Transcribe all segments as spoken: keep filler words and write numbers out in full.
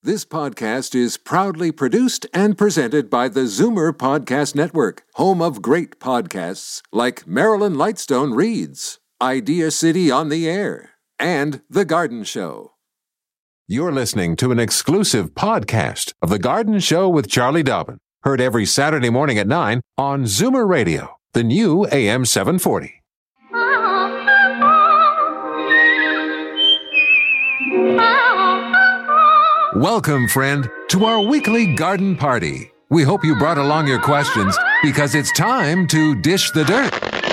This podcast is proudly produced and presented by the Zoomer Podcast Network, home of great podcasts like Marilyn Lightstone Reads, Idea City on the Air, and The Garden Show. You're listening to an exclusive podcast of The Garden Show with Charlie Dobbin, heard every Saturday morning at nine on Zoomer Radio, the new A M seven forty. Welcome, friend, to our weekly garden party. We hope you brought along your questions because it's time to dish the dirt.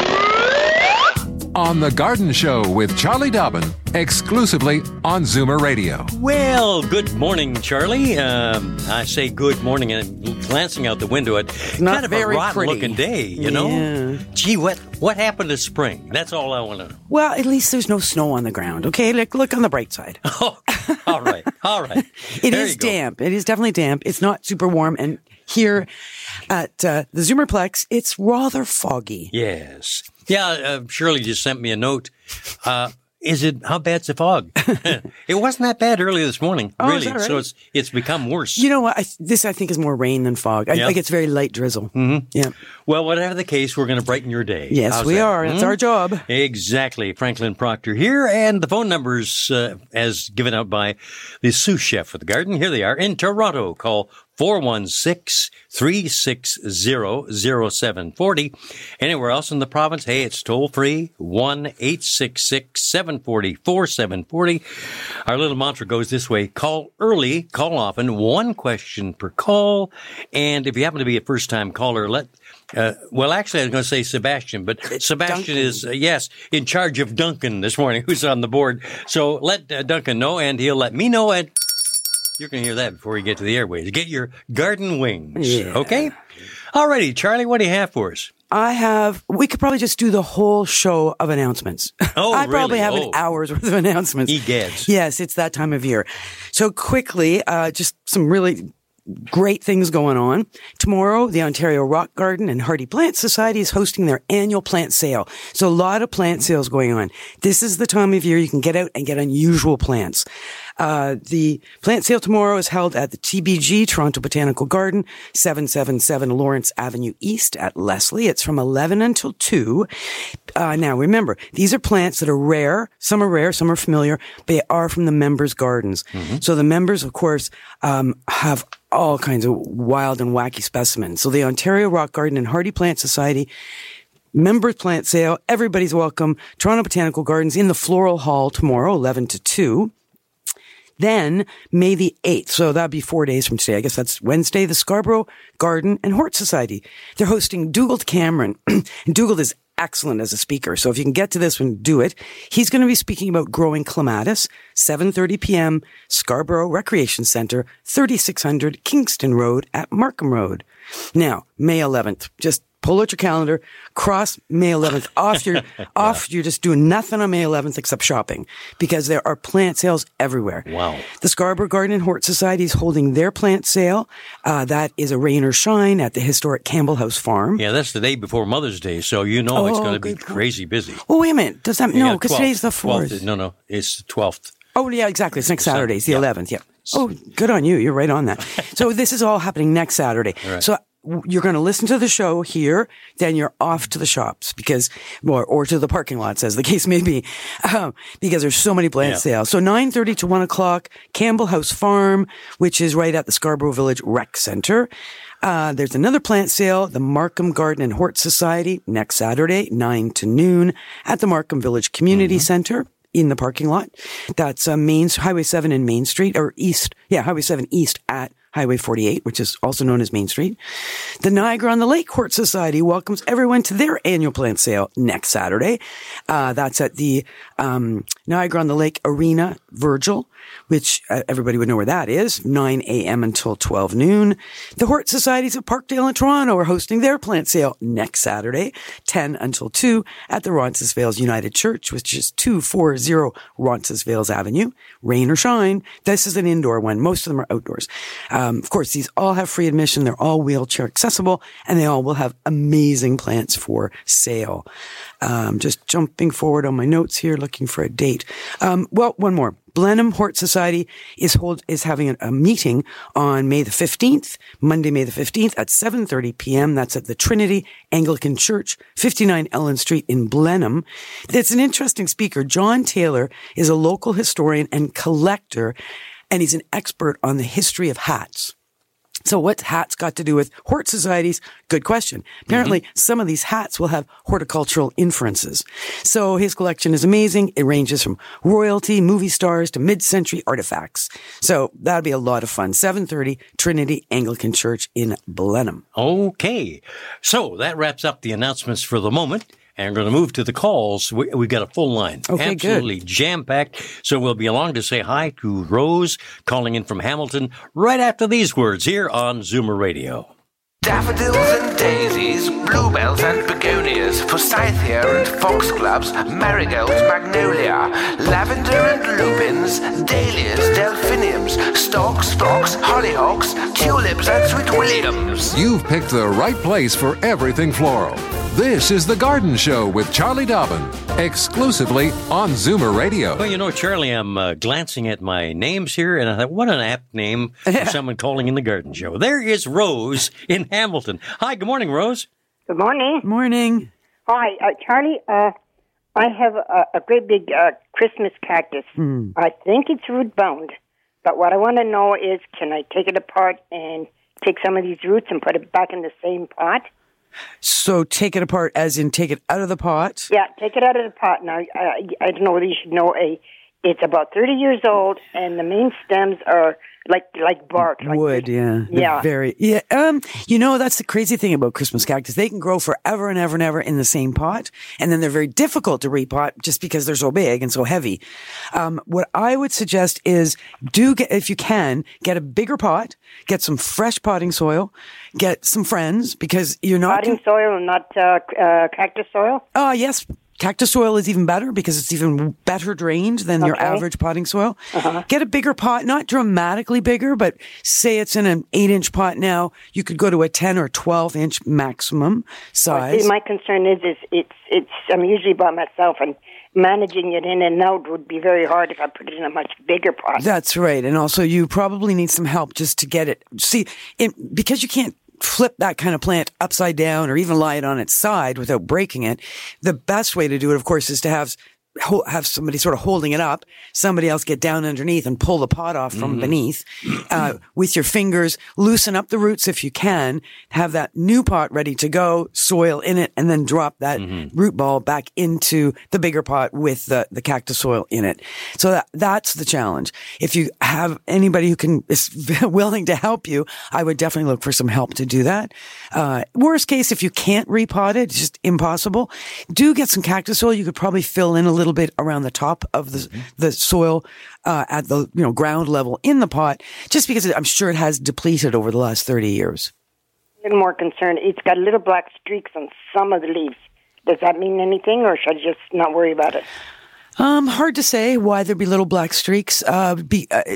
On The Garden Show with Charlie Dobbin, exclusively on Zoomer Radio. Well, good morning, Charlie. Um, I say good morning, and glancing out the window, it's Not kind of very a rotten-looking pretty. day, you know? Yeah. Gee, what what happened to spring? That's all I want to know. Well, at least there's no snow on the ground, okay? Look, look on the bright side. Oh, all right, all right. It There is you go. damp. It is definitely damp. It's not super warm. And here at uh, the Zoomerplex, it's rather foggy. Yes. Yeah, uh, Shirley just sent me a note. Uh, is it, how bad's the fog? It wasn't that bad earlier this morning, Oh, is really. that right? So it's it's become worse. You know what? I, this, I think, is more rain than fog. I Yeah. think it's very light drizzle. Mm-hmm. Yeah. Well, whatever the case, we're going to brighten your day. Yes, How's we that? are. That's Hmm? our job. Exactly. Franklin Proctor here, and the phone numbers uh, as given out by the sous chef of the garden. Here they are in Toronto. Call four one six, three six zero, zero seven four zero. Anywhere else in the province, hey, it's toll free, one eight six six, seven four zero, four seven four zero. Our little mantra goes this way: call early, call often, one question per call. And if you happen to be a first-time caller, let Uh, well, actually, I was going to say Sebastian, but Sebastian Duncan. is, uh, yes, in charge of Duncan this morning, who's on the board. So let uh, Duncan know, and he'll let me know, and you're going to hear that before you get to the airways. Get your garden wings, Yeah. okay? All righty, Charlie, what do you have for us? I have, we could probably just do the whole show of announcements. Oh, I probably really? have Oh. an hour's worth of announcements. Egads. Yes, it's that time of year. So quickly, uh, just some really great things going on. Tomorrow, the Ontario Rock Garden and Hardy Plant Society is hosting their annual plant sale. So a lot of plant sales going on. This is the time of year you can get out and get unusual plants. Uh, the plant sale tomorrow is held at the T B G, Toronto Botanical Garden, seven seventy-seven Lawrence Avenue East at Leslie. It's from eleven until two. Uh, now remember, these are plants that are rare. Some are rare, some are familiar, but they are from the members' gardens. Mm-hmm. So the members, of course, um, have all kinds of wild and wacky specimens. So the Ontario Rock Garden and Hardy Plant Society members plant sale. Everybody's welcome. Toronto Botanical Gardens in the Floral Hall tomorrow, eleven to two. Then, May the eighth, so that'd be four days from today. I guess that's Wednesday, the Scarborough Garden and Hort Society. They're hosting Dougald Cameron. And Dougald is excellent as a speaker, so if you can get to this one, do it. He's going to be speaking about growing clematis, seven thirty p.m., Scarborough Recreation Centre, thirty-six hundred Kingston Road at Markham Road. Now, May eleventh, just pull out your calendar, cross May eleventh off. You're off. You're just doing nothing on May eleventh except shopping because there are plant sales everywhere. Wow. The Scarborough Garden and Hort Society is holding their plant sale. Uh, that is a rain or shine at the historic Campbell House Farm. Yeah, that's the day before Mother's Day, so you know it's Oh, going to be good point. crazy busy. Oh, wait a minute. Does that, Yeah, no, because twelfth, today's the fourth. twelfth, no, no, it's the twelfth. Oh, yeah, exactly. It's next Saturday. It's the yeah. eleventh. Yeah. Oh, good on you. You're right on that. So this is all happening next Saturday. Right. So you're going to listen to the show here, then you're off to the shops because, or, or to the parking lots, as the case may be, um, because there's so many plant Yeah. sales. So nine thirty to one o'clock, Campbell House Farm, which is right at the Scarborough Village Rec Center. Uh, there's another plant sale, the Markham Garden and Hort Society, next Saturday, nine to noon at the Markham Village Community Mm-hmm. Center in the parking lot. That's uh, Main, Highway seven in Main Street, or East, yeah, Highway seven East at Highway forty-eight, which is also known as Main Street. The Niagara on the Lake Hort Society welcomes everyone to their annual plant sale next Saturday. Uh, that's at the um, Niagara on the Lake Arena Virgil, which uh, everybody would know where that is, nine a.m. until twelve noon. The Hort Societies of Parkdale and Toronto are hosting their plant sale next Saturday, ten until two, at the Roncesvalles United Church, which is two forty Roncesvalles Avenue. Rain or shine, this is an indoor one. Most of them are outdoors. Uh, Um, of course, these all have free admission. They're all wheelchair accessible, and they all will have amazing plants for sale. Um, just jumping forward on my notes here, looking for a date. Um, well, one more. Blenheim Hort Society is hold is having a, a meeting on May the fifteenth, Monday, May the fifteenth at seven thirty p.m. That's at the Trinity Anglican Church, fifty-nine Ellen Street in Blenheim. It's an interesting speaker. John Taylor is a local historian and collector, and he's an expert on the history of hats. So what's hats got to do with Hort societies? Good question. Apparently, mm-hmm. some of these hats will have horticultural inferences. So his collection is amazing. It ranges from royalty, movie stars, to mid-century artifacts. So that'll be a lot of fun. seven thirty, Trinity Anglican Church in Blenheim. Okay. So that wraps up the announcements for the moment. And we're going to move to the calls. We, we've got a full line. Okay, absolutely good. Jam-packed. So we'll be along to say hi to Rose, calling in from Hamilton, right after these words here on Zoomer Radio. Daffodils and daisies, bluebells and begonias, forsythia and foxgloves, marigolds, magnolia, lavender and lupins, dahlias, delphiniums, stalks, phlox, hollyhocks, tulips and sweet williams. You've picked the right place for everything floral. This is The Garden Show with Charlie Dobbin, exclusively on Zoomer Radio. Well, you know, Charlie, I'm uh, glancing at my names here, and I thought, what an apt name for someone calling in The Garden Show. There is Rose in Hamilton. Hi, good morning, Rose. Good morning. Morning. Hi, uh, Charlie. Uh, I have a, a great big uh, Christmas cactus. Hmm. I think it's root bound, but what I want to know is, can I take it apart and take some of these roots and put it back in the same pot? So take it apart as in take it out of the pot? Yeah, take it out of the pot. Now, I, I don't know whether you should know, a. It's about thirty years old, and the main stems are like like bark. Like Wood, yeah. They're Yeah. Very, yeah. Um, you know, that's the crazy thing about Christmas cactus. They can grow forever and ever and ever in the same pot. And then they're very difficult to repot just because they're so big and so heavy. Um, what I would suggest is do get, if you can, get a bigger pot, get some fresh potting soil, get some friends because you're not. Potting soil and not uh, uh, cactus soil? Oh, yes. Cactus soil is even better because it's even better drained than your Okay. average potting soil. Uh-huh. Get a bigger pot, not dramatically bigger, but say it's in an eight inch pot now, you could go to a ten or twelve inch maximum size. See, my concern is, is it's it's. I'm usually by myself, and managing it in and out would be very hard if I put it in a much bigger pot. That's right. And also you probably need some help just to get it. See, it, because you can't flip that kind of plant upside down or even lie it on its side without breaking it. The best way to do it, of course, is to have have somebody sort of holding it up, somebody else get down underneath and pull the pot off from mm-hmm. beneath uh, with your fingers, loosen up the roots if you can, have that new pot ready to go, soil in it, and then drop that mm-hmm. root ball back into the bigger pot with the, the cactus soil in it. So that that's the challenge. If you have anybody who can is willing to help you, I would definitely look for some help to do that. Uh, worst case, if you can't repot it, it's just impossible. Do get some cactus soil. You could probably fill in a little little bit around the top of the mm-hmm. the soil uh, at the you know ground level in the pot, just because it, I'm sure it has depleted over the last thirty years. A little more concerned. It's got little black streaks on some of the leaves. Does that mean anything, or should I just not worry about it? Um, hard to say why there'd be little black streaks. Uh, be uh,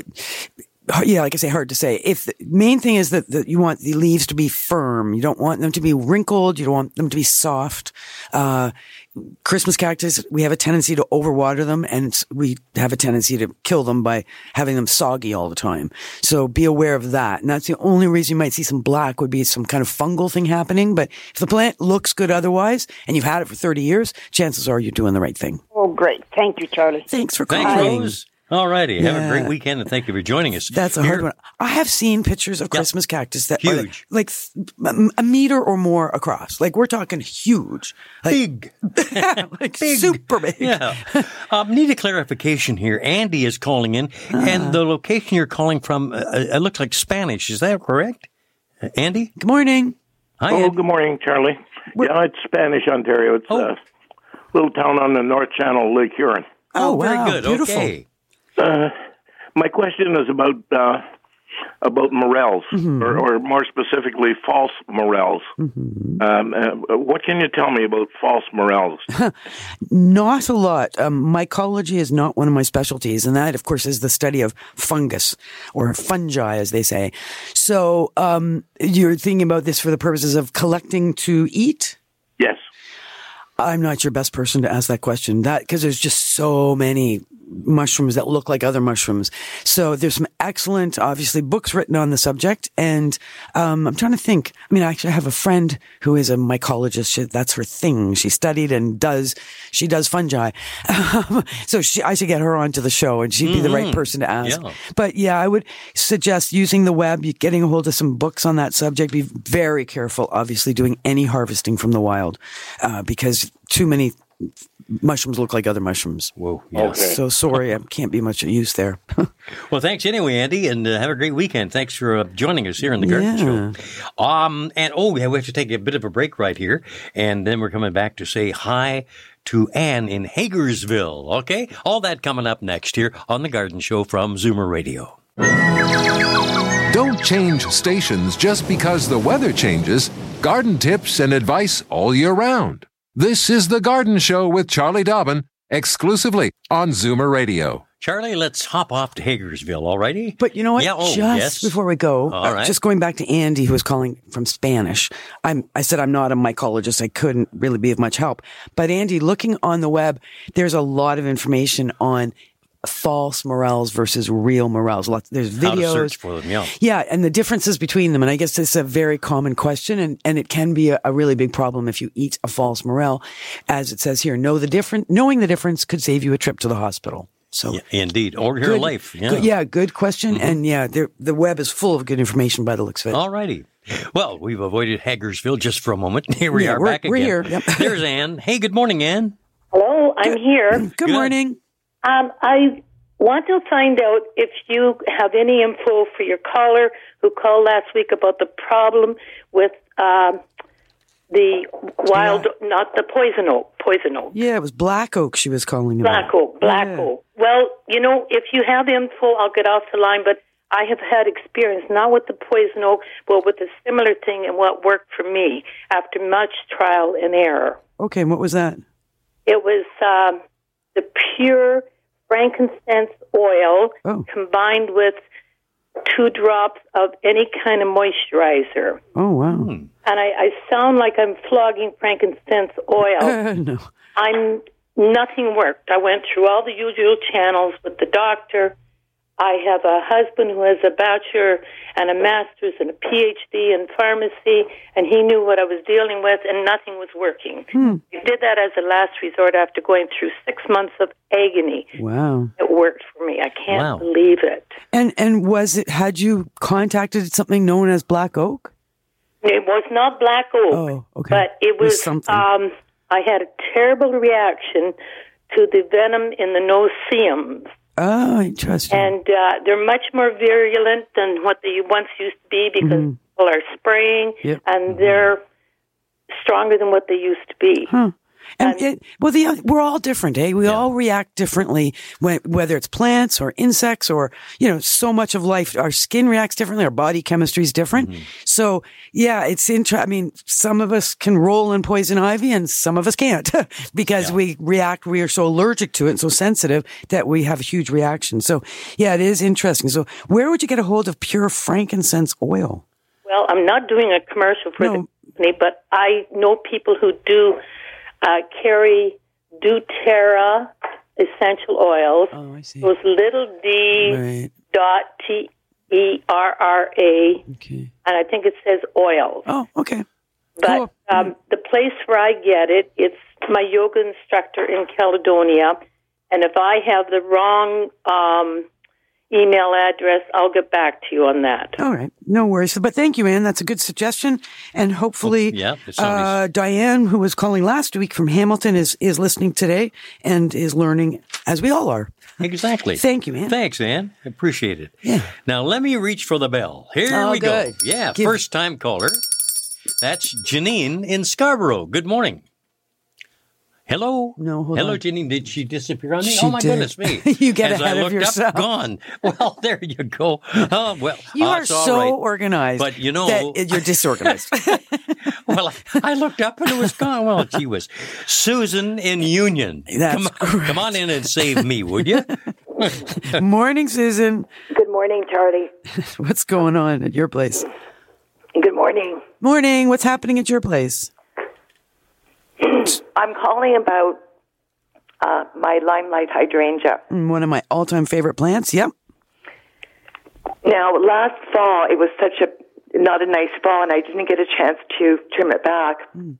yeah, like I say, hard to say. If the main thing is that, that you want the leaves to be firm, you don't want them to be wrinkled, you don't want them to be soft. Uh, Christmas cactus, we have a tendency to overwater them, and we have a tendency to kill them by having them soggy all the time. So be aware of that. And that's the only reason you might see some black would be some kind of fungal thing happening. But if the plant looks good otherwise, and you've had it for thirty years, chances are you're doing the right thing. Oh, great. Thank you, Charlie. Thanks for calling. Thanks, Rose. All righty. Yeah. Have a great weekend, and thank you for joining us. That's a Here. hard one. I have seen pictures of Yep. Christmas cactus that Huge. are like th- a meter or more across. Like we're talking huge. Like, Big. like Big. super big. Yeah. Um, need a clarification here. Andy is calling in, Uh-huh. and the location you're calling from, uh, it looks like Spanish. Is that correct? Uh, Andy? Good morning. Hi, Oh, Andy. good morning, Charlie. Yeah, it's Spanish, Ontario. It's Oh. a little town on the North Channel, Lake Huron. Oh, Oh, very wow. good. Beautiful. Okay. Uh, my question is about uh, about morels, Mm-hmm. or, or more specifically, false morels. Mm-hmm. Um, uh, what can you tell me about false morels? Not a lot. Um, mycology is not one of my specialties, and that, of course, is the study of fungus or fungi, as they say. So um, you're thinking about this for the purposes of collecting to eat? Yes. I'm not your best person to ask that question. That because there's just so many mushrooms that look like other mushrooms. So there's some excellent, obviously, books written on the subject. And um, I'm trying to think. I mean, I actually have a friend who is a mycologist. She, that's her thing. She studied and does, she does fungi. So she, I should get her onto the show and she'd be mm-hmm. the right person to ask. Yeah. But yeah, I would suggest using the web, getting a hold of some books on that subject. Be very careful, obviously, doing any harvesting from the wild uh, because too many mushrooms look like other mushrooms. Whoa. Yes. Okay. So sorry, I can't be much use there. Well, thanks anyway, Andy, and uh, have a great weekend. Thanks for uh, joining us here in the Garden Yeah. Show. Um, and oh, yeah, we have to take a bit of a break right here, and then we're coming back to say hi to Anne in Hagersville. Okay, all that coming up next here on the Garden Show from Zoomer Radio. Don't change stations just because the weather changes. Garden tips and advice all year round. This is The Garden Show with Charlie Dobbin, exclusively on Zoomer Radio. Charlie, let's hop off to Hagersville, all righty? But you know what? Yeah, oh, just yes. before we go, All uh, right. just going back to Andy, who was calling from Spanish. I'm, I said I'm not a mycologist. I couldn't really be of much help. But Andy, looking on the web, there's a lot of information on false morels versus real morels. Lots, there's videos. How to search for them, yeah. Yeah, and the differences between them. And I guess it's a very common question, and, and it can be a, a really big problem if you eat a false morel. As it says here, know the different, knowing the difference could save you a trip to the hospital. So Yeah, indeed, or your good, life. Yeah, good, yeah, good question. Mm-hmm. And yeah, there- the web is full of good information by the looks of it. All righty. Well, we've avoided Hagersville just for a moment. Here we Yeah, are we're- back again. we're here. Yep. There's Anne. Hey, good morning, Anne. Hello, I'm here. Good, Good. morning. Um, I want to find out if you have any info for your caller who called last week about the problem with um, the wild, not the poison oak, poison oak. Yeah, it was black oak she was calling about. Black oak, black Yeah. oak. Well, you know, if you have info, I'll get off the line, but I have had experience, not with the poison oak, but with a similar thing and what worked for me after much trial and error. Okay, and what was that? It was um, the pure frankincense oil Oh. combined with two drops of any kind of moisturizer. Oh, wow. Hmm. And I, I sound like I'm flogging frankincense oil. Uh, no. I'm nothing worked. I went through all the usual channels with the doctor. I have a husband who has a bachelor and a master's and a P H D in pharmacy, and he knew what I was dealing with, and nothing was working. Hmm. I did that as a last resort after going through six months of agony. Wow. It worked for me. I can't Wow. believe it. And and was it, had you contacted something known as black oak? It was not black oak, Oh, okay. but it It was was, something. um, I had a terrible reaction to the venom in the no-see-ums. Oh, interesting. And uh, they're much more virulent than what they once used to be because Mhm. people are spraying, Yep. and they're stronger than what they used to be. Huh. And, And- it, well, the, we're all different, eh? We all react differently, when, whether it's plants or insects or, you know, so much of life. Our skin reacts differently. Our body chemistry is different. Mm-hmm. So, yeah, it's interesting. I mean, some of us can roll in poison ivy and some of us can't because Yeah. we react. We are so allergic to it and so sensitive that we have a huge reaction. So, yeah, it is interesting. So, where would you get a hold of pure frankincense oil? Well, I'm not doing a commercial for No. the company, but I know people who do uh, carry doTERRA essential oils. Oh, I see. Those little d Right. dot T E R R A, Okay. and I think it says oils. Oh, okay. But Cool. um, the place where I get it, it's my yoga instructor in Caledonia. And if I have the wrong um, email address, I'll get back to you on that. All right. No worries. But thank you, Anne. That's a good suggestion. And hopefully, Oh, yeah, it's uh, always- Diane, who was calling last week from Hamilton, is, is listening today and is learning, as we all are. Exactly. Thank you, Ann. Thanks, Ann. Appreciate it. Yeah. Now, let me reach for the bell. Here Oh, we good. go. Yeah, Give- first time caller. That's Janine in Scarborough. Good morning. Hello? No, hold Hello, on. Jenny. Did she disappear on me? She oh, my did. goodness me. You get As ahead I of looked yourself. Up, gone. Well, there you go. Oh, well, You oh, are it's all so right. organized. But, you know- that you're disorganized. Well, I looked up and it was gone. Well, gee whiz. Susan in Union. That's come, on, come on in and save me, would you? Morning, Susan. Good morning, Charlie. What's going on at your place? Good morning. Morning. What's happening at your place? I'm calling about uh, my limelight hydrangea. One of my all-time favorite plants. Yep. Now, last fall, it was such a not a nice fall, and I didn't get a chance to trim it back. Mm.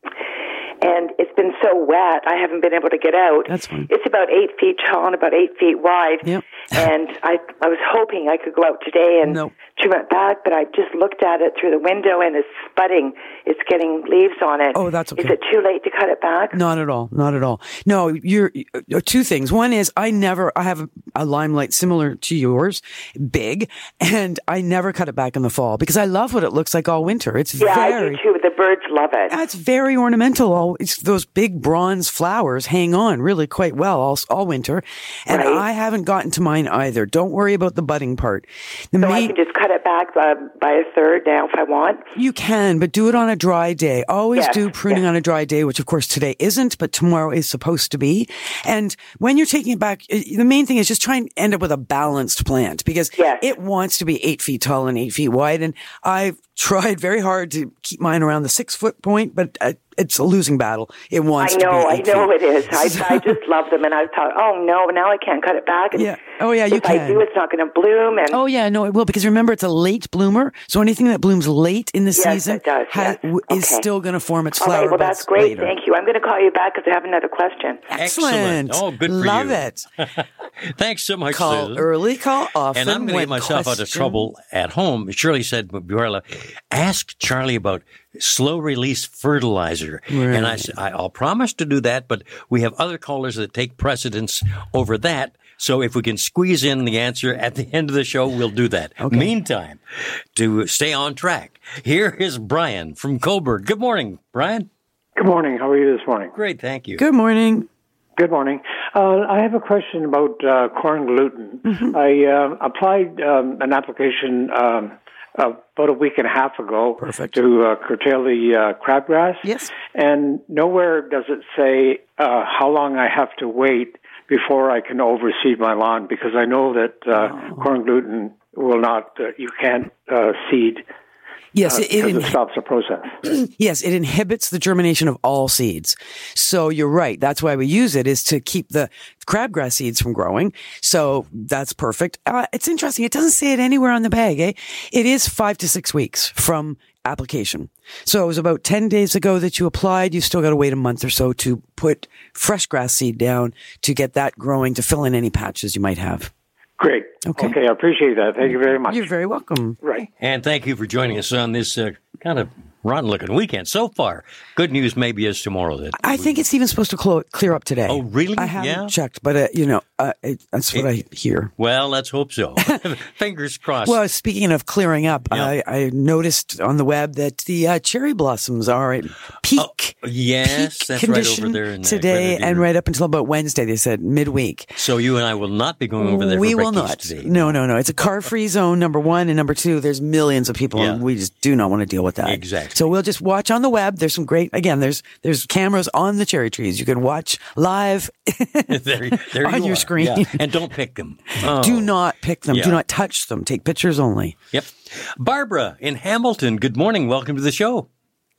And it's been so wet, I haven't been able to get out. That's fine. It's about eight feet tall and about eight feet wide. Yep. And I, I was hoping I could go out today and Nope. trim it back, but I just looked at it through the window, and it's spudding. It's getting leaves on it. Oh, that's okay. Is it too late to cut it back? Not at all. Not at all. No, you're, you're two things. One is I never, I have a, a limelight similar to yours, big, and I never cut it back in the fall because I love what it looks like all winter. It's Yeah, very, I do too. The birds love it. it's very ornamental. All it's those big bronze flowers hang on really quite well all, all winter. And Right. I haven't gotten to mine either. Don't worry about the budding part. The So I main, can just cut it back uh, by a third now if I want. You can, but do it on a dry day. Always Yes, do pruning yes. on a dry day, which of course today isn't, but tomorrow is supposed to be. And when you're taking it back, uh, the main thing is just try and end up with a balanced plant because Yes. it wants to be eight feet tall and eight feet wide. And I've tried very hard to keep mine around the six foot point, but uh, it's a losing battle. It wants I to know, be I eight know feet. it is. I, I just love them, and I thought, oh no, now I can't cut it back. And Yeah. Oh, yeah, you if I can. do, it's not going to bloom. And Oh yeah, no, it will because remember it's a late bloomer. So anything that blooms late in the Yes, season it does, has, yes. w- is Okay. still going to form its all flower right, well, buds that's great. later. Thank you. I'm going to call you back because I have another question. Excellent. Oh, good for Love you. it. Thanks so much, Call Susan. early, call often. And I'm going to when get myself out of question- trouble at home. Shirley said, Buerla, ask Charlie about slow release fertilizer. And I said, I- I'll promise to do that, but we have other callers that take precedence over that. So if we can squeeze in the answer at the end of the show, we'll do that. Meantime, to stay on track, here is Brian from Coburg. Good morning, Brian. Good morning. How are you this morning? Great, thank you. Good morning. Good morning. Uh, I have a question about uh, corn gluten. Mm-hmm. I uh, applied um, an application um, about a week and a half ago Perfect. to uh, curtail the uh, crabgrass. Yes. And nowhere does it say uh, how long I have to wait before I can overseed my lawn, because I know that uh, Oh. corn gluten will not, uh, you can't uh, seed Yes, uh, it, it because it inhi- stops the process. yes, it inhibits the germination of all seeds. So you're right. That's why we use it is to keep the crabgrass seeds from growing. So that's perfect. Uh, it's interesting. It doesn't say it anywhere on the bag, eh? It is five to six weeks from application. So it was about ten days ago that you applied. You still got to wait a month or so to put fresh grass seed down to get that growing, to fill in any patches you might have. Great. Okay. Okay, I appreciate that. Thank you very much. You're very welcome. Right. And thank you for joining us on this uh, kind of rotten-looking weekend so far. Good news maybe is tomorrow. That I think it's even supposed to clo- clear up today. Oh, really? I haven't Yeah. checked, but uh, you know, uh, it, that's what I hear. Well, let's hope so. Fingers crossed. Well, speaking of clearing up, Yeah. I, I noticed on the web that the uh, cherry blossoms are at peak. Oh, yes, peak that's right condition over there in the today, Grenadier. and right up until about Wednesday. They said midweek. So you and I will not be going over there we for will brekkies not. today. No, no, no. It's a car-free zone. Number one, and number two, there's millions of people, Yeah. and we just do not want to deal with that. Exactly. So we'll just watch on the web. There's some great. Again, there's there's cameras on the cherry trees. You can watch live. there, there On you your are. screen. Yeah. And don't pick them. Oh. Do not pick them. Yeah. Do not touch them. Take pictures only. Yep. Barbara in Hamilton. Good morning. Welcome to the show.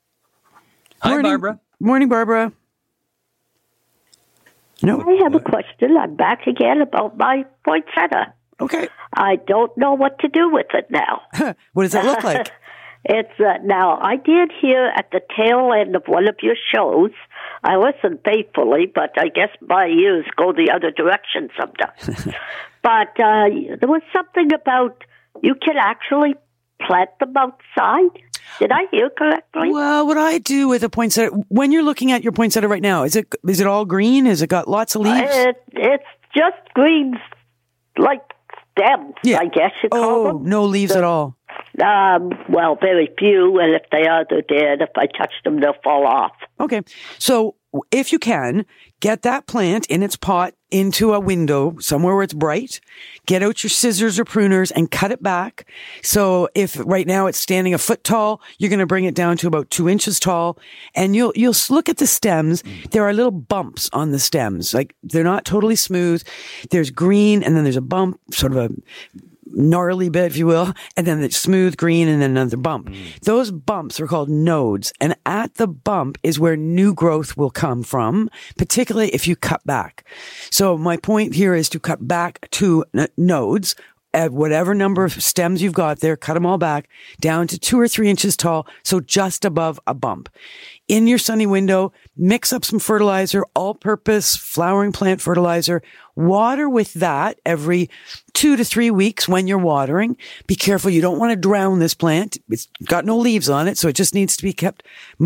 Hi, Morning. Barbara. Morning, Barbara. No. I have a question. I'm back again about my poinsettia. Okay. I don't know what to do with it now. What does that look like? It's uh, now, I did hear at the tail end of one of your shows, I listened faithfully, but I guess my ears go the other direction sometimes. But uh, there was something about you can actually plant them outside. Did I hear correctly? Well, what I do with a poinsettia, when you're looking at your poinsettia right now, is it is it all green? Has it got lots of leaves? It, it's just green, like stems, Yeah. I guess you call Oh, them. no leaves at all. Um, well, very few, and if they are, they're dead. If I touch them, they'll fall off. Okay. So if you can, get that plant in its pot into a window somewhere where it's bright. Get out your scissors or pruners and cut it back. So if right now it's standing a foot tall, you're going to bring it down to about two inches tall. And you'll, you'll look at the stems. There are little bumps on the stems. Like they're not totally smooth. There's green and then there's a bump, sort of a gnarly bit, if you will, and then it's smooth green and then another bump. Mm. Those bumps are called nodes. And at the bump is where new growth will come from, particularly if you cut back. So my point here is to cut back to n- nodes at whatever number of stems you've got there, cut them all back down to two or three inches tall. So just above a bump. In your sunny window, mix up some fertilizer, all-purpose flowering plant fertilizer. Water with that every two to three weeks when you're watering. Be careful. You don't want to drown this plant. It's got no leaves on it, so it just needs to be kept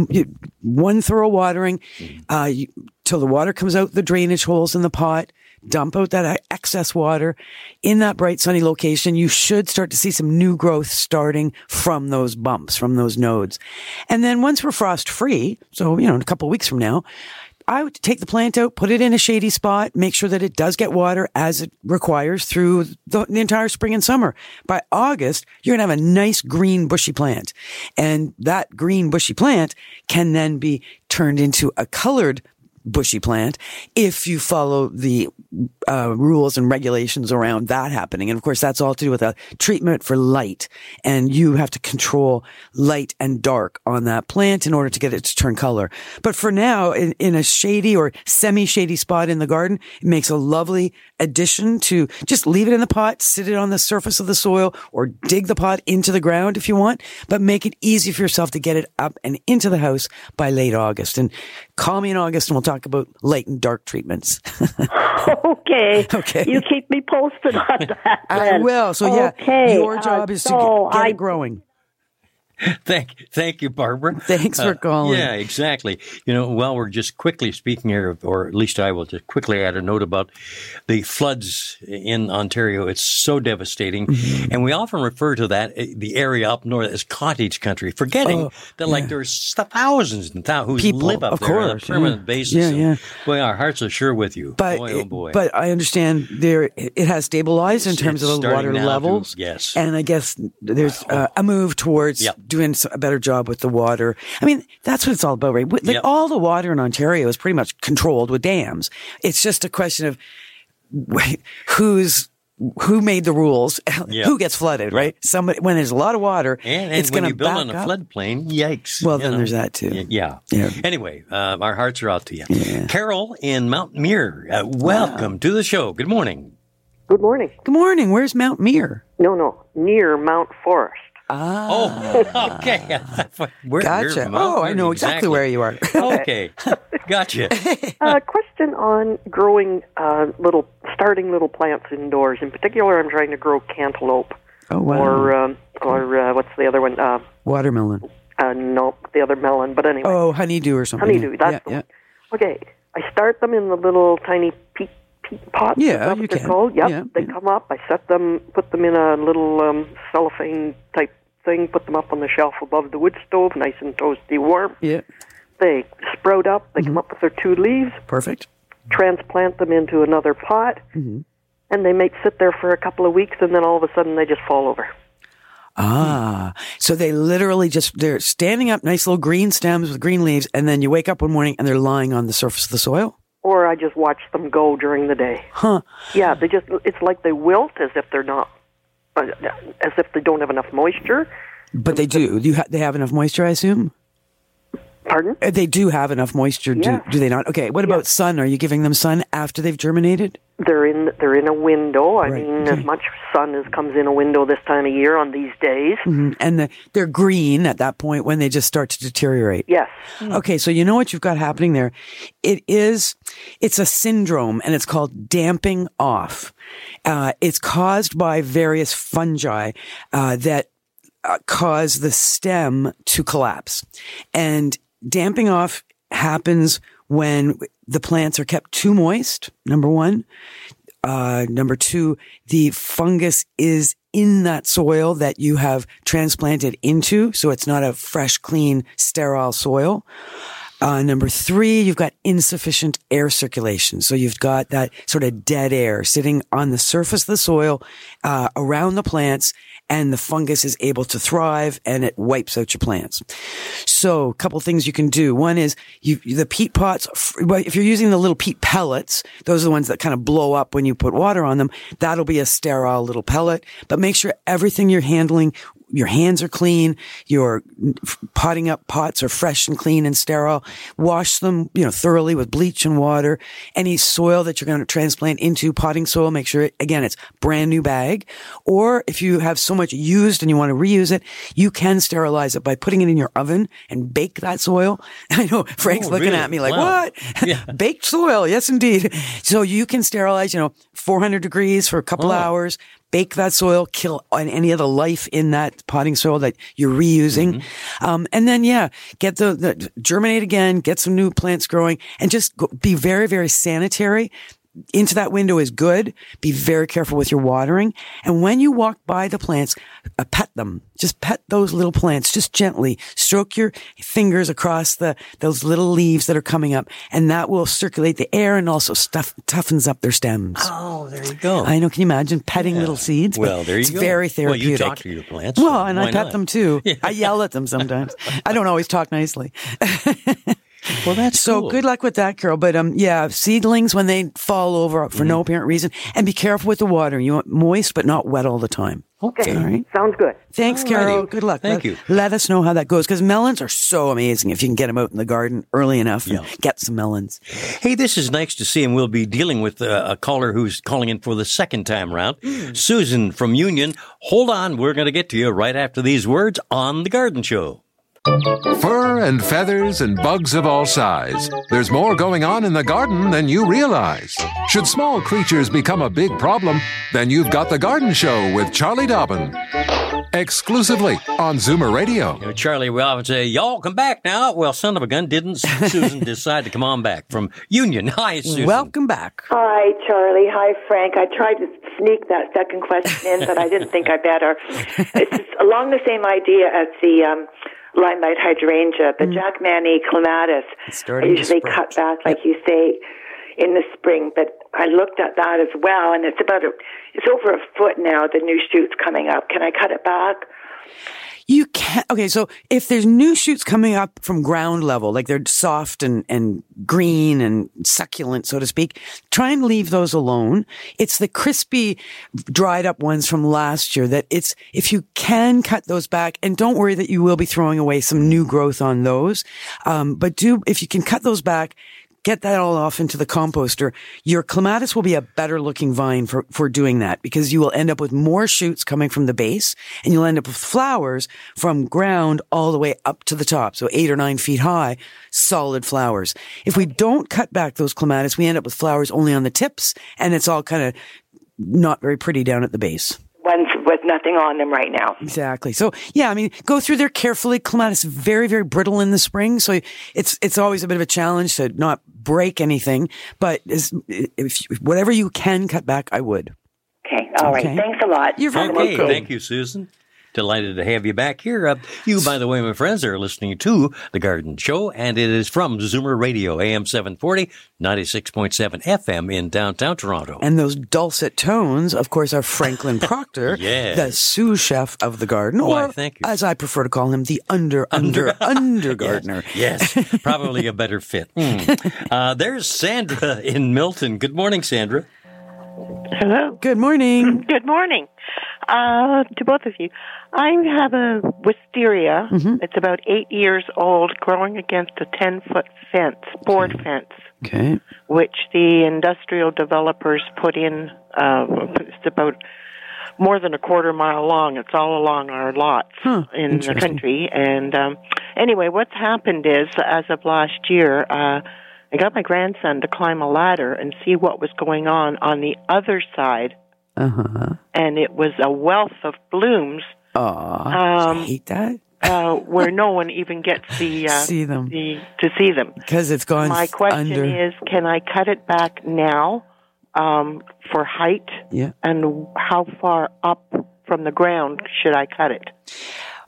one thorough watering uh, you, till the water comes out the drainage holes in the pot. Dump out that excess water in that bright sunny location. You should start to see some new growth starting from those bumps, from those nodes. And then once we're frost free, so, you know, in a couple of weeks from now, I would take the plant out, put it in a shady spot, make sure that it does get water as it requires through the, the entire spring and summer. By August, you're going to have a nice green bushy plant. And that green bushy plant can then be turned into a colored bushy plant if you follow the uh, rules and regulations around that happening. And of course, that's all to do with a treatment for light. And you have to control light and dark on that plant in order to get it to turn color. But for now, in, in a shady or semi-shady spot in the garden, it makes a lovely addition to just leave it in the pot, sit it on the surface of the soil, or dig the pot into the ground if you want, but make it easy for yourself to get it up and into the house by late August. And call me in August and we'll talk about light and dark treatments. Okay. Okay. You keep me posted on that. I will. So yeah, okay. your job uh, is so to get, get I, it growing. Thank, thank you, Barbara. Thanks for calling. Uh, yeah, exactly. You know, while we're just quickly speaking here, or at least I will just quickly add a note about the floods in Ontario. It's so devastating. Mm-hmm. And we often refer to that, the area up north, as cottage country, forgetting oh, that, yeah. like, there's thousands and thousands who People, live up of there course, on a permanent yeah. basis. Yeah, yeah. Boy, our hearts are sure with you. But, boy, oh boy. But I understand there it has stabilized in terms it's of the water levels. To, yes. And I guess there's uh, a move towards yep. doing a better job with the water. I mean, that's what it's all about, right? Like yep. all the water in Ontario is pretty much controlled with dams. It's just a question of who's who made the rules, yep. who gets flooded, right? Somebody when there's a lot of water, and, and it's when going you to build back on a up. floodplain, yikes! Well, you then know. there's that too. Yeah. yeah. Anyway, uh, our hearts are out to you, yeah. Carol in Mount Muir. Uh, welcome wow. to the show. Good morning. Good morning. Good morning. Where's Mount Muir? No, no, near Mount Forest. Ah. Oh, okay. Where, gotcha. Where, oh, I know exactly, exactly where you are. Okay. Gotcha. A uh, question on growing uh, little, starting little plants indoors. In particular, I'm trying to grow cantaloupe. Oh, wow. Or, um, or uh, what's the other one? Uh, Watermelon. Uh, no, the other melon, but anyway. Oh, honeydew or something. Honeydew, that's yeah, the yeah. one. Okay, I start them in the little tiny peat, peat pots. Yeah, that's you what they're can. called. Yep, yeah, they yeah. come up. I set them, put them in a little um, cellophane type thing, put them up on the shelf above the wood stove, nice and toasty warm. Yeah. They sprout up, they mm-hmm. come up with their two leaves. Perfect. Transplant them into another pot, mm-hmm. and they may sit there for a couple of weeks, and then all of a sudden they just fall over. Ah, so they literally just, they're standing up, nice little green stems with green leaves, and then you wake up one morning and they're lying on the surface of the soil? Or I just watch them go during the day. Huh. Yeah, they just, it's like they wilt as if they're not, as if they don't have enough moisture. But they do. You ha- they have enough moisture, I assume? Pardon? They do have enough moisture, do, yes. do they not? Okay, what yes. about sun? Are you giving them sun after they've germinated? They're in they're in a window. I right. mean, okay. as much sun as comes in a window this time of year on these days. Mm-hmm. And the, they're green at that point when they just start to deteriorate. Yes. Mm-hmm. Okay, so you know what you've got happening there? It is, it's a syndrome, and it's called damping off. Uh, it's caused by various fungi uh, that uh, cause the stem to collapse. And damping off happens when the plants are kept too moist, number one. Uh, number two, the fungus is in that soil that you have transplanted into, so it's not a fresh, clean, sterile soil. Uh, number three, you've got insufficient air circulation. So you've got that sort of dead air sitting on the surface of the soil, uh, around the plants, and the fungus is able to thrive and it wipes out your plants. So a couple things you can do. One is you, the peat pots, if you're using the little peat pellets, those are the ones that kind of blow up when you put water on them. That'll be a sterile little pellet, but make sure everything you're handling, your hands are clean, your potting up pots are fresh and clean and sterile. Wash them, you know, thoroughly with bleach and water. Any soil that you're going to transplant into potting soil, make sure, it, again, it's brand new bag. Or if you have so much used and you want to reuse it, you can sterilize it by putting it in your oven and bake that soil. I know Frank's oh, looking really? at me like, wow. what? Yeah. Baked soil. Yes, indeed. So you can sterilize, you know, four hundred degrees for a couple oh. hours. Bake that soil, kill any of the life in that potting soil that you're reusing. Mm-hmm. Um, and then, yeah, get the, the, germinate again, get some new plants growing, and just go, be very, very sanitary. Into that window is good. Be very careful with your watering. And when you walk by the plants, uh, pet them. Just pet those little plants, just gently. Stroke your fingers across the, those little leaves that are coming up. And that will circulate the air and also stuff, toughens up their stems. Oh, there you go. I know. Can you imagine petting yeah. little seeds? Well, there you it's go. It's very therapeutic. Well, you talk to your plants. Well, so and I pet not? them too. Yeah. I yell at them sometimes. I don't always talk nicely. Well, that's so cool. Good luck with that, Carol. But um, yeah, seedlings when they fall over for mm-hmm. no apparent reason, and be careful with the water. You want moist but not wet all the time. Okay, all right. Sounds good. Thanks, Alrighty. Carol. Good luck. Thank let, you. Let us know how that goes because melons are so amazing if you can get them out in the garden early enough and yeah. get some melons. Hey, this is nice to see, and we'll be dealing with uh, a caller who's calling in for the second time round. Mm. Susan from Union. Hold on, we're going to get to you right after these words on The Garden Show. Fur and feathers and bugs of all size. There's more going on in the garden than you realize. Should small creatures become a big problem, then you've got The Garden Show with Charlie Dobbin. Exclusively on Zoomer Radio. You know, Charlie, we often say, y'all come back now. Well, son of a gun, didn't Susan decide to come on back from Union? Hi, Susan. Welcome back. Hi, Charlie. Hi, Frank. I tried to sneak that second question in, but I didn't think I better. It's just along the same idea as the um, limelight hydrangea, the mm. Jackmanii clematis. I usually cut back, like you say, in the spring, but I looked at that as well, and it's about a, it's over a foot now, the new shoots coming up. Can I cut it back? You can. Okay, so if there's new shoots coming up from ground level, like they're soft and, and green and succulent, so to speak, try and leave those alone. It's the crispy, dried up ones from last year that it's, if you can cut those back, and don't worry that you will be throwing away some new growth on those. Um, but do, if you can cut those back, get that all off into the composter. Your clematis will be a better looking vine for, for doing that because you will end up with more shoots coming from the base and you'll end up with flowers from ground all the way up to the top. So eight or nine feet high, solid flowers. If we don't cut back those clematis, we end up with flowers only on the tips and it's all kind of not very pretty down at the base. Ones with nothing on them right now. Exactly. So, yeah, I mean, go through there carefully. Clematis is very, very brittle in the spring. So it's, it's always a bit of a challenge to not break anything. But is, if whatever you can cut back, I would. Okay. All right. Okay. Thanks a lot. You're very okay. welcome. Thank you, Susan. Delighted to have you back here. Uh, you, by the way, my friends, are listening to The Garden Show, and it is from Zoomer Radio, A M seven forty, ninety-six point seven F M in downtown Toronto. And those dulcet tones, of course, are Franklin Proctor, yes. the sous chef of the garden, Why, or, thank you. as I prefer to call him, the under, under, under gardener. Yes, yes. Probably a better fit. Mm. Uh, there's Sandra in Milton. Good morning, Sandra. Hello. Good morning. Good morning. Uh, to both of you. I have a wisteria. Mm-hmm. It's about eight years old, growing against a ten-foot fence, board okay. fence, okay. which the industrial developers put in. Uh, it's about more than a quarter mile long. It's all along our lots huh. in the country. And um, anyway, what's happened is, as of last year, uh, I got my grandson to climb a ladder and see what was going on on the other side. Uh-huh. And it was a wealth of blooms. Aw, um, I hate that. uh, where no one even gets the, uh, see them. the to see them. Because it's gone My question under. is, can I cut it back now um, for height? Yeah. And how far up from the ground should I cut it?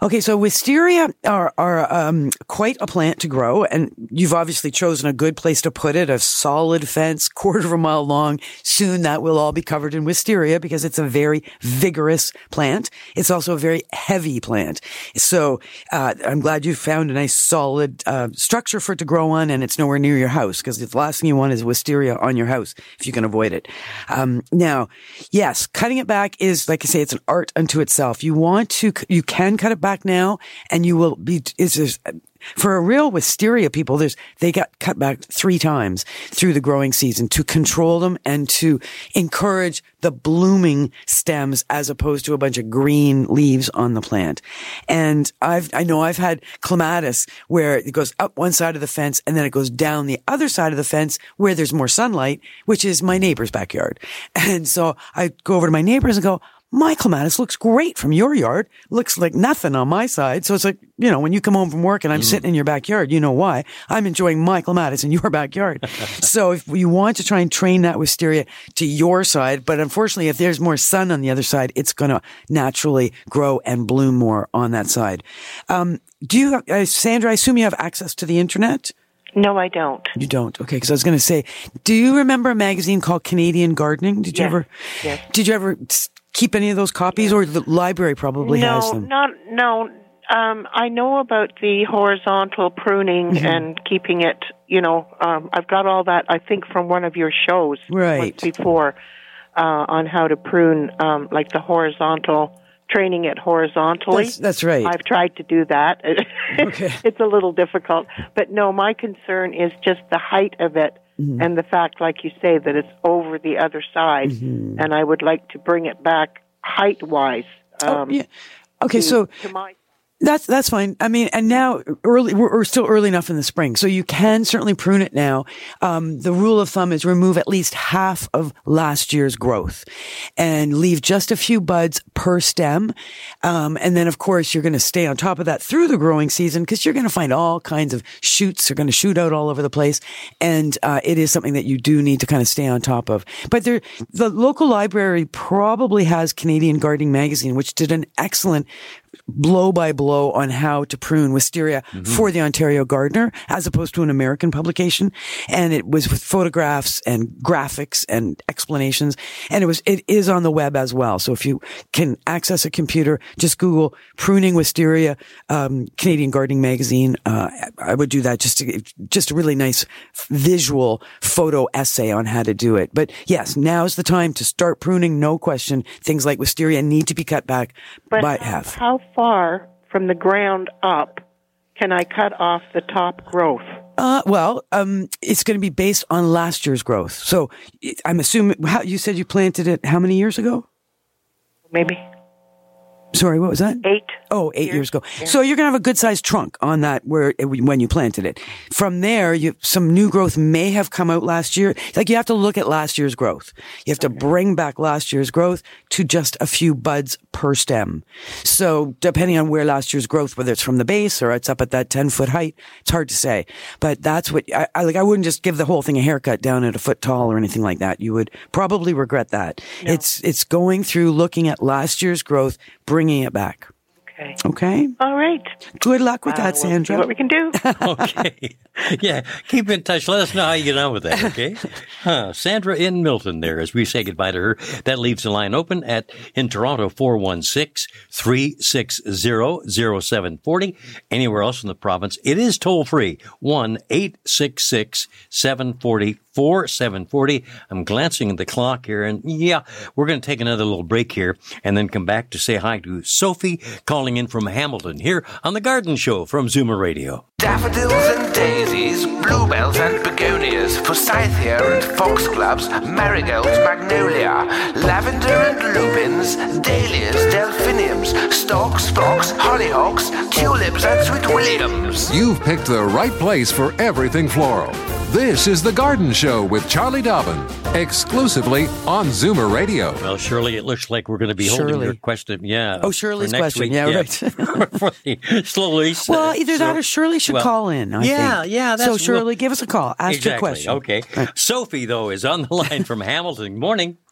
Okay, so wisteria are, are um, quite a plant to grow, and you've obviously chosen a good place to put it, a solid fence, quarter of a mile long. Soon that will all be covered in wisteria because it's a very vigorous plant. It's also a very heavy plant. So uh, I'm glad you found a nice solid uh, structure for it to grow on, and it's nowhere near your house because the last thing you want is wisteria on your house if you can avoid it. Um, now, yes, cutting it back is, like I say, it's an art unto itself. You want to, you can cut it back now, and you will be, is there's, for a real wisteria people, there's, they got cut back three times through the growing season to control them and to encourage the blooming stems as opposed to a bunch of green leaves on the plant. And I've, I know I've had clematis where it goes up one side of the fence and then it goes down the other side of the fence where there's more sunlight, which is my neighbor's backyard. And so I go over to my neighbors and go, my clematis looks great from your yard. Looks like nothing on my side. So it's like, you know, when you come home from work and I'm mm. sitting in your backyard, you know why. I'm enjoying my clematis in your backyard. So if you want to try and train that wisteria to your side, but unfortunately, if there's more sun on the other side, it's going to naturally grow and bloom more on that side. Um, do you, uh, Sandra, I assume you have access to the internet? No, I don't. You don't? Okay, because I was going to say, do you remember a magazine called Canadian Gardening? Did you yes. ever? Yes. Did you ever keep any of those copies, or the library probably no, has them? Not, no, um, I know about the horizontal pruning mm-hmm. and keeping it, you know, um, I've got all that, I think, from one of your shows right. before uh, on how to prune, um, like the horizontal, training it horizontally. That's, that's right. I've tried to do that. Okay. It's a little difficult. But no, my concern is just the height of it. Mm-hmm. And the fact, like you say, that it's over the other side, mm-hmm. and I would like to bring it back height-wise. Um, oh, yeah. Okay, to, so to my That's that's fine. I mean, and now early we're, we're still early enough in the spring, so you can certainly prune it now. Um, the rule of thumb is remove at least half of last year's growth, and leave just a few buds per stem. Um, and then, of course, you're going to stay on top of that through the growing season because you're going to find all kinds of shoots are going to shoot out all over the place, and uh, it is something that you do need to kind of stay on top of. But there, the local library probably has Canadian Gardening Magazine, which did an excellent blow by blow on how to prune wisteria mm-hmm. for the Ontario Gardener, as opposed to an American publication. And it was with photographs and graphics and explanations. And it was, it is on the web as well. So if you can access a computer, just Google pruning wisteria, um, Canadian Gardening Magazine. Uh, I would do that just to, just a really nice visual photo essay on how to do it. But yes, now's the time to start pruning. No question. Things like wisteria need to be cut back but by how, half. How far from the ground up can I cut off the top growth? Uh, well, um, it's going to be based on last year's growth. So I'm assuming, how, you said you planted it how many years ago? Maybe. Sorry, what was that? Eight. Oh, eight years, years ago. Yeah. So you're going to have a good sized trunk on that where when you planted it. From there, you, some new growth may have come out last year. Like you have to look at last year's growth. You have to bring back last year's growth to just a few buds per stem. So depending on where last year's growth, whether it's from the base or it's up at that ten foot height, it's hard to say. But that's what I, I like. I wouldn't just give the whole thing a haircut down at a foot tall or anything like that. You would probably regret that. No. It's it's going through looking at last year's growth, bringing it back. Okay. Okay. All right. Good luck with uh, that, we'll Sandra. See what we can do. Okay. Yeah. Keep in touch. Let us know how you get on with that. Okay. Huh. Sandra in Milton there as we say goodbye to her. That leaves the line open at in Toronto four one six, three six zero, zero seven four zero. Anywhere else in the province, it is toll free. one eight six six, seven four zero, four seven four zero. I'm glancing at the clock here, and yeah, we're going to take another little break here and then come back to say hi to Sophie calling in from Hamilton here on The Garden Show from Zoomer Radio. Daffodils and daisies, bluebells and begonias, forsythia and foxgloves, marigolds, magnolia, lavender and lupins, dahlias, delphiniums, stalks, phlox, hollyhocks, tulips and sweet williams. You've picked the right place for everything floral. This is The Garden Show with Charlie Dobbin, exclusively on Zoomer Radio. Well, Shirley, it looks like we're going to be Shirley. holding your question. Yeah. Oh, Shirley's for next question. week. Yeah, yeah, right. for the slowly. Well, either so, that or Shirley should well, call in, I yeah, think. yeah. That's so, Shirley, well, give us a call. Ask exactly. your question. Okay. Right. Sophie, though, is on the line from Hamilton. Morning.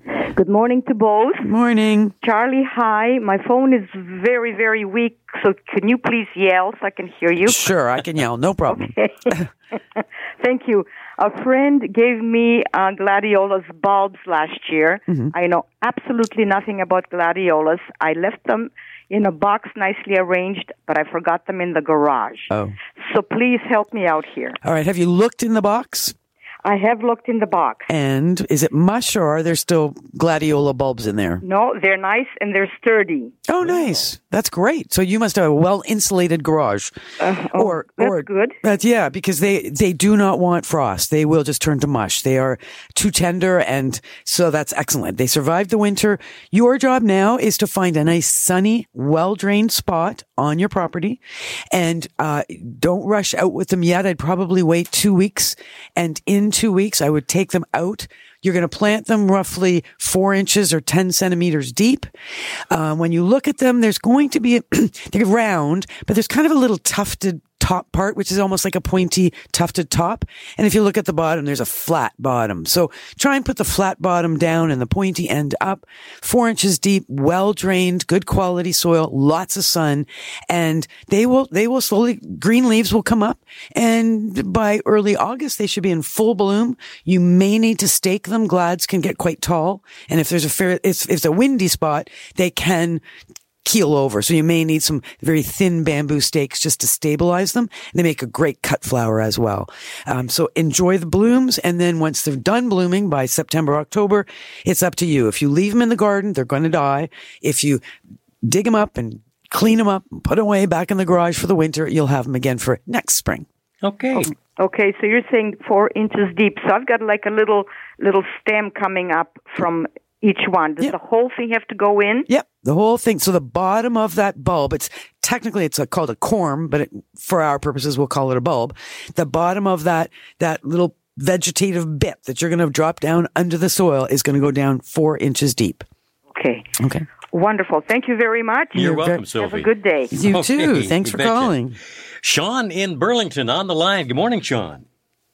Good morning to both. Morning. Charlie, hi. My phone is very, very weak, so can you please yell so I can hear you? Sure, I can yell. No problem. Okay. Thank you. A friend gave me uh, gladiolus bulbs last year. Mm-hmm. I know absolutely nothing about gladiolus. I left them in a box nicely arranged, but I forgot them in the garage. Oh. So please help me out here. All right. Have you looked in the box? I have looked in the box. And is it mush, or are there still gladiola bulbs in there? No, they're nice and they're sturdy. Oh, nice. That's great. So you must have a well-insulated garage. Uh, oh, or, that's or, good. That's, yeah, because they, they do not want frost. They will just turn to mush. They are too tender, and so that's excellent. They survived the winter. Your job now is to find a nice, sunny, well-drained spot on your property, and uh don't rush out with them yet. I'd probably wait two weeks, and in two weeks, I would take them out. You're going to plant them roughly four inches or ten centimeters deep. Um, when you look at them, there's going to be, a, they're round, but there's kind of a little tufted top part, which is almost like a pointy, tufted top. And if you look at the bottom, there's a flat bottom. So try and put the flat bottom down and the pointy end up, four inches deep, well drained, good quality soil, lots of sun, and they will, they will slowly, green leaves will come up. And by early August, they should be in full bloom. You may need to stake them. Glads can get quite tall. And if there's a fair, if, if it's a windy spot, they can keel over. So you may need some very thin bamboo stakes just to stabilize them. They make a great cut flower as well. Um, so enjoy the blooms. And then once they're done blooming by September, October, it's up to you. If you leave them in the garden, they're going to die. If you dig them up and clean them up and put them away back in the garage for the winter, you'll have them again for next spring. Okay. Oh, okay, so you're saying four inches deep. So I've got like a little little stem coming up from each one. Does yep. the whole thing have to go in? Yep, the whole thing. So the bottom of that bulb, it's technically it's a, called a corm, but it, for our purposes, we'll call it a bulb. The bottom of that that little vegetative bit that you're going to drop down under the soil is going to go down four inches deep. Okay. Okay. Wonderful. Thank you very much. You're, You're welcome, very, Sophie. Have a good day. You okay, too. Thanks for betcha. calling. Sean in Burlington on the line. Good morning, Sean.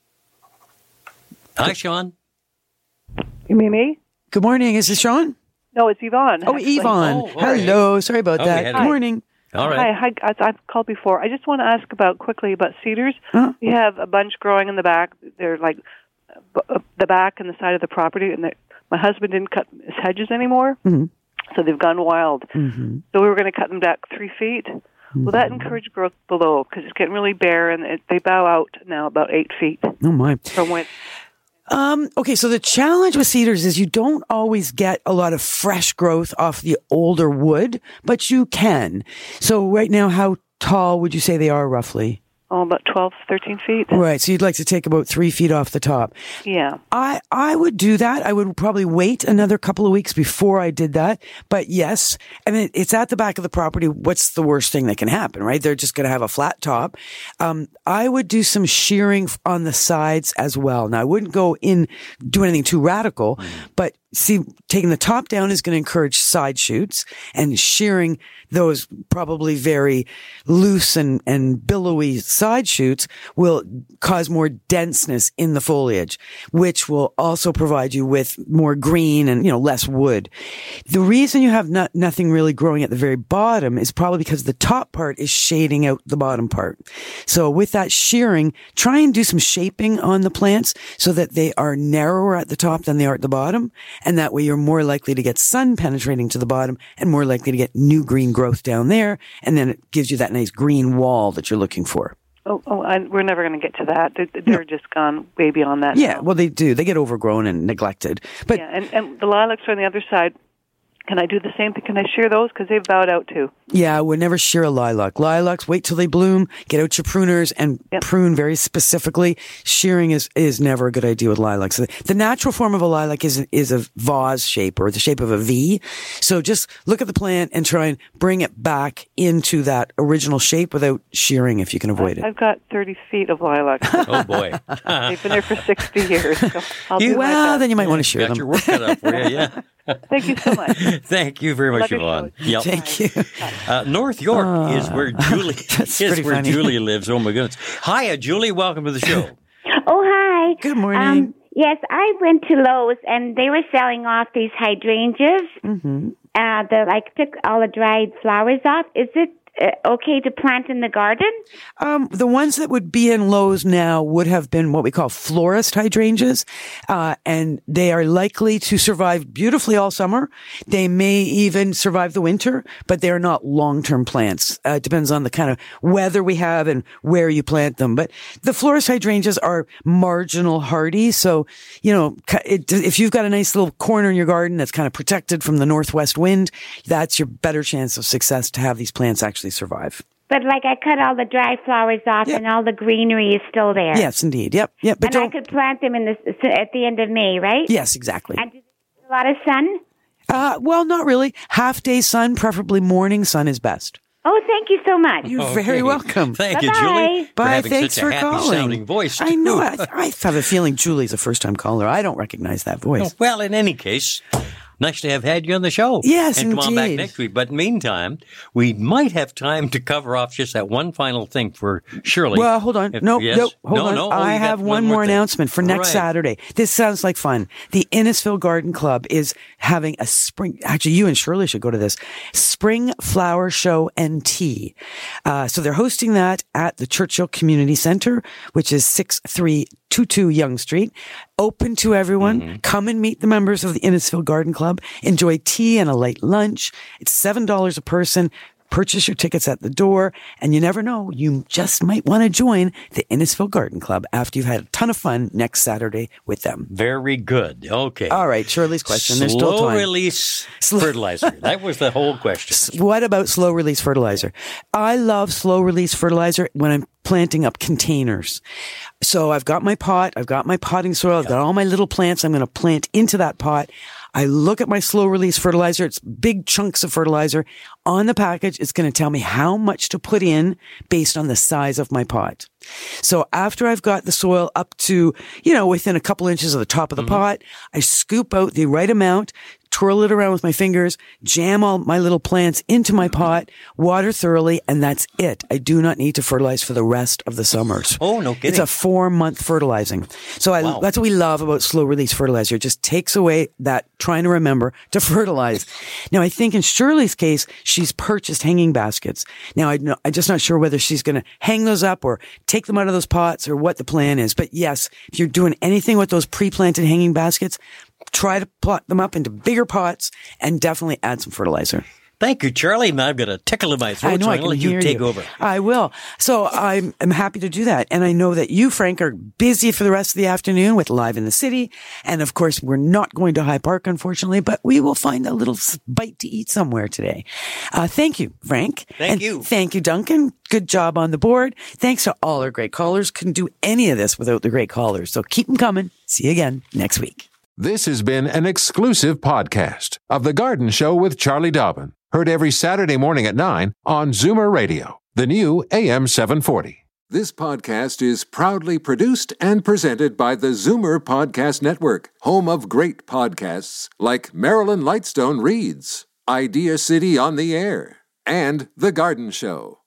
Hi, Sean. You mean me? Good morning. Is this Sean? No, it's Yvonne. Oh, actually. Yvonne. Oh, hello. Sorry about oh, that. Good morning. All right. Hi, hi. I've called before. I just want to ask about quickly about cedars. Huh? We have a bunch growing in the back. They're like uh, the back and the side of the property, and my husband didn't cut his hedges anymore, mm-hmm. so they've gone wild. Mm-hmm. So we were going to cut them back three feet. Mm-hmm. Will that encourage growth below? Because it's getting really bare, and it, they bow out now about eight feet. Oh, my. From when. Um, okay, so the challenge with cedars is you don't always get a lot of fresh growth off the older wood, but you can. So right now, how tall would you say they are roughly? Oh, about twelve, thirteen feet. Right, so you'd like to take about three feet off the top. Yeah. I, I would do that. I would probably wait another couple of weeks before I did that. But yes, I mean, it's at the back of the property. What's the worst thing that can happen, right? They're just going to have a flat top. Um, I would do some shearing on the sides as well. Now, I wouldn't go in, do anything too radical, mm. but see, taking the top down is going to encourage side shoots, and shearing those probably very loose and, and billowy side shoots will cause more denseness in the foliage, which will also provide you with more green and, you know, less wood. The reason you have not, nothing really growing at the very bottom is probably because the top part is shading out the bottom part. So with that shearing, try and do some shaping on the plants so that they are narrower at the top than they are at the bottom. And that way you're more likely to get sun penetrating to the bottom and more likely to get new green growth down there. And then it gives you that nice green wall that you're looking for. Oh, oh I, we're never going to get to that. They're, they're no. just gone way beyond that. Yeah, now. well, they do. They get overgrown and neglected. But yeah, and, and the lilacs are on the other side. Can I do the same thing? Can I shear those? Because they've bowed out too. Yeah, I would never shear a lilac. Lilacs, wait till they bloom, get out your pruners and yep. prune very specifically. Shearing is, is never a good idea with lilacs. The, the natural form of a lilac is, is a vase shape or the shape of a V. So just look at the plant and try and bring it back into that original shape without shearing if you can avoid it. I've got thirty feet of lilacs. Oh, boy. They've been there for sixty years. So I'll you, do well, then you might want to shear got them. Got your work cut out for you, yeah. Thank you so much. Thank you very much, Yvonne. Yep. Thank you. Uh, North York uh, is where Julie is where funny. Julie lives. Oh my goodness! Hiya, Julie. Welcome to the show. Oh, hi. Good morning. Um, Yes, I went to Lowe's and they were selling off these hydrangeas. Mm-hmm. Uh, the like took all the dried flowers off. Is it uh, okay to plant in the garden? Um, the ones that would be in Lowe's now would have been what we call florist hydrangeas, uh, and they are likely to survive beautifully all summer. They may even survive the winter, but they're not long-term plants. Uh, it depends on the kind of weather we have and where you plant them. But the florist hydrangeas are marginal hardy, so, you know, it, if you've got a nice little corner in your garden that's kind of protected from the northwest wind, that's your better chance of success to have these plants actually survive. But like I cut all the dry flowers off Yep. and all the greenery is still there. Yes, indeed. Yep, yep. But and I don't. could plant them in the at the end of May, right? Yes, exactly. And do they get a lot of sun? Uh, well, not really. Half day sun, preferably morning sun is best. Oh, thank you so much. You're Okay. very welcome. Thank you, Bye-bye. Julie. For Bye. having Thanks such for a happy calling. sounding voice. I know. too. I, I have a feeling Julie's a first time caller. I don't recognize that voice. Oh, well, in any case, nice to have had you on the show. Yes, and come on back indeed. next week. But meantime, we might have time to cover off just that one final thing for Shirley. Well, hold on. If- No, yes? no, hold no, on. no. Oh, I you got have one, more thing. announcement for next Right. Saturday. This sounds like fun. The Innisfil Garden Club is having a spring, actually you and Shirley should go to this, Spring Flower Show and Tea. Uh, so they're hosting that at the Churchill Community Center, which is six three two two Yonge Street. Open to everyone. Mm-hmm. Come and meet the members of the Innisfil Garden Club. Enjoy tea and a light lunch. It's seven dollars a person. Purchase your tickets at the door, and you never know, you just might want to join the Innisfil Garden Club after you've had a ton of fun next Saturday with them. Very good. Okay. All right, Shirley's question. There's still Slow time. release fertilizer. That was the whole question. What about slow release fertilizer? I love slow release fertilizer when I'm planting up containers. So I've got my pot, I've got my potting soil, I've got all my little plants I'm going to plant into that pot. I look at my slow release fertilizer. It's big chunks of fertilizer. On the package, it's going to tell me how much to put in based on the size of my pot. So after I've got the soil up to, you know, within a couple inches of the top of the Mm-hmm. pot, I scoop out the right amount, twirl it around with my fingers, jam all my little plants into my pot, water thoroughly, and that's it. I do not need to fertilize for the rest of the summers. Oh, no kidding. It's a four month fertilizing. So I, Wow. that's what we love about slow release fertilizer. It just takes away that trying to remember to fertilize. Now, I think in Shirley's case, she's purchased hanging baskets. Now, I know, I'm just not sure whether she's going to hang those up or take them out of those pots or what the plan is. But yes, if you're doing anything with those pre-planted hanging baskets, try to plot them up into bigger pots and definitely add some fertilizer. Thank you, Charlie. Now I've got a tickle in my throat, I know, so I I'm can going to let hear you take you. over. I will. So I'm, I'm happy to do that. And I know that you, Frank, are busy for the rest of the afternoon with Live in the City. And of course, we're not going to High Park, unfortunately, but we will find a little bite to eat somewhere today. Uh, thank you, Frank. Thank And you. Thank you, Duncan. Good job on the board. Thanks to all our great callers. Couldn't do any of this without the great callers. So keep them coming. See you again next week. This has been an exclusive podcast of The Garden Show with Charlie Dobbin. Heard every Saturday morning at nine on Zoomer Radio, the new A M seven forty. This podcast is proudly produced and presented by the Zoomer Podcast Network, home of great podcasts like Marilyn Lightstone Reads, Idea City on the Air, and The Garden Show.